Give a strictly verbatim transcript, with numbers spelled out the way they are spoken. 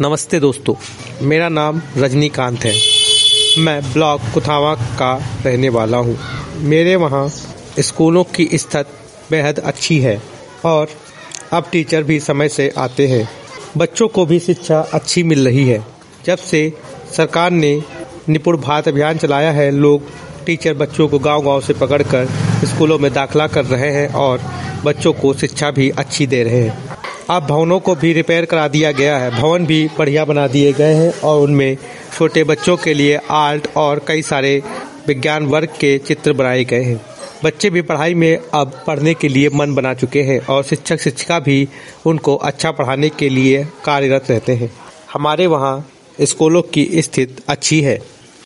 नमस्ते दोस्तों, मेरा नाम रजनीकांत है। मैं ब्लॉक कुथावा का रहने वाला हूँ। मेरे वहाँ स्कूलों की स्थिति बेहद अच्छी है और अब टीचर भी समय से आते हैं। बच्चों को भी शिक्षा अच्छी मिल रही है। जब से सरकार ने निपुण भारत अभियान चलाया है, लोग टीचर बच्चों को गांव-गांव से पकड़कर स्कूलों में दाखिला कर रहे हैं और बच्चों को शिक्षा भी अच्छी दे रहे हैं। अब भवनों को भी रिपेयर करा दिया गया है। भवन भी बढ़िया बना दिए गए हैं और उनमें छोटे बच्चों के लिए आर्ट और कई सारे विज्ञान वर्ग के चित्र बनाए गए हैं। बच्चे भी पढ़ाई में अब पढ़ने के लिए मन बना चुके हैं और शिक्षक शिक्षिका भी उनको अच्छा पढ़ाने के लिए कार्यरत रहते हैं। हमारे वहाँ स्कूलों की स्थिति अच्छी है।